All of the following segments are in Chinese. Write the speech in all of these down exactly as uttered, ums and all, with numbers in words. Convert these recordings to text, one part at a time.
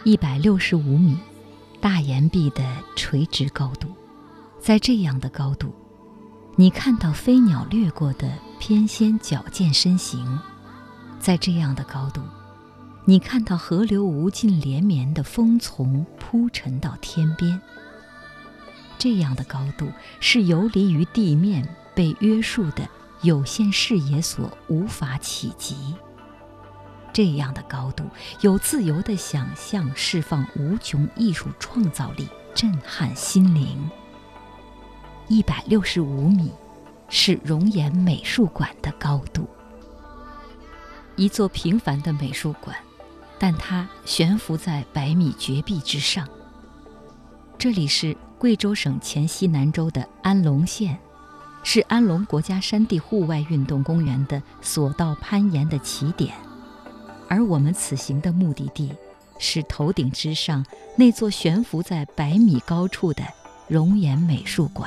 一百六十五米，大岩壁的垂直高度。在这样的高度，你看到飞鸟掠过的翩跹矫健身形；在这样的高度，你看到河流无尽连绵的峰丛铺陈到天边。这样的高度是游离于地面被约束的有限视野所无法企及。这样的高度有自由的想象，释放无穷艺术创造力，震撼心灵。一百六十五米是容颜美术馆的高度，一座平凡的美术馆，但它悬浮在百米绝壁之上。这里是贵州省黔西南州的安龙县，是安龙国家山地户外运动公园的索道攀岩的起点，而我们此行的目的地是头顶之上那座悬浮在百米高处的容颜美术馆。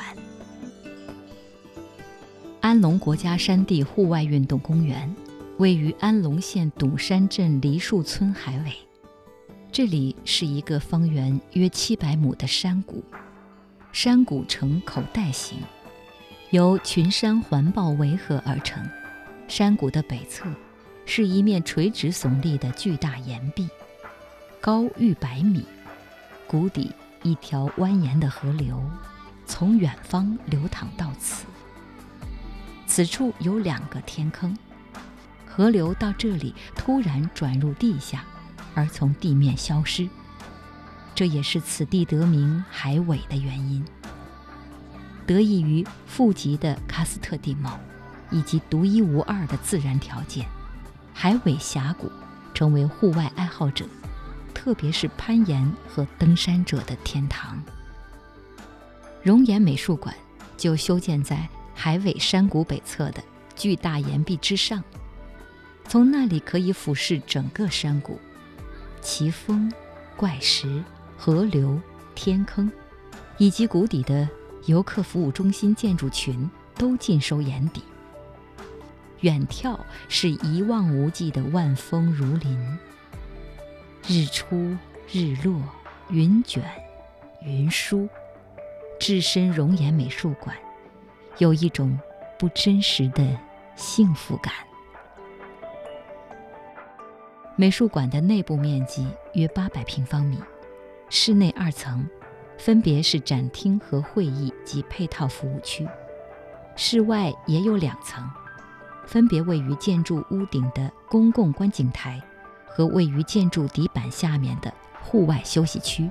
安龙国家山地户外运动公园位于安龙县笃山镇梨树村海尾，这里是一个方圆约七百亩的山谷，山谷呈口袋形，由群山环抱围合而成。山谷的北侧是一面垂直耸立的巨大岩壁，高逾百米，谷底一条蜿蜒的河流从远方流淌到此。此处有两个天坑，河流到这里突然转入地下，而从地面消失，这也是此地得名海尾的原因。得益于富集的喀斯特地貌以及独一无二的自然条件，海尾峡谷成为户外爱好者，特别是攀岩和登山者的天堂。容颜美术馆就修建在海尾山谷北侧的巨大岩壁之上，从那里可以俯视整个山谷，奇峰、怪石、河流、天坑，以及谷底的游客服务中心建筑群都尽收眼底。远眺是一望无际的万峰如林，日出日落，云卷云舒，置身容颜美术馆有一种不真实的幸福感。美术馆的内部面积约八百平方米，室内二层，分别是展厅和会议及配套服务区；室外也有两层，分别位于建筑屋顶的公共观景台和位于建筑底板下面的户外休息区。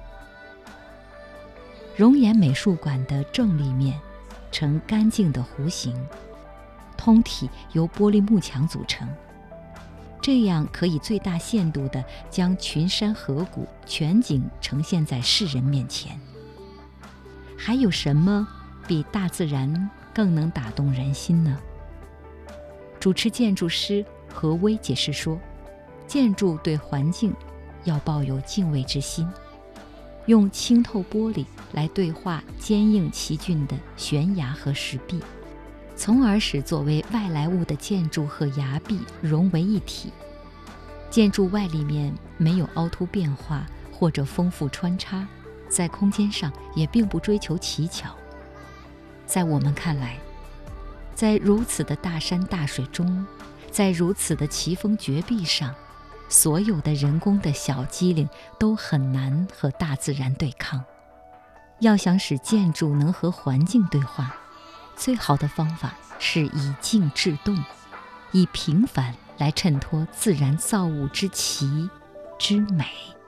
容颜美术馆的正立面呈干净的弧形，通体由玻璃幕墙组成，这样可以最大限度地将群山河谷全景呈现在世人面前。还有什么比大自然更能打动人心呢？主持建筑师何威解释说，建筑对环境要抱有敬畏之心，用清透玻璃来对化坚硬奇峻的悬崖和石壁，从而使作为外来物的建筑和崖壁融为一体。建筑外立面没有凹凸变化或者丰富穿插，在空间上也并不追求奇巧。在我们看来，在如此的大山大水中，在如此的奇峰绝壁上，所有的人工的小机灵都很难和大自然对抗。要想使建筑能和环境对话，最好的方法是以静制动，以平凡来衬托自然造物之奇之美。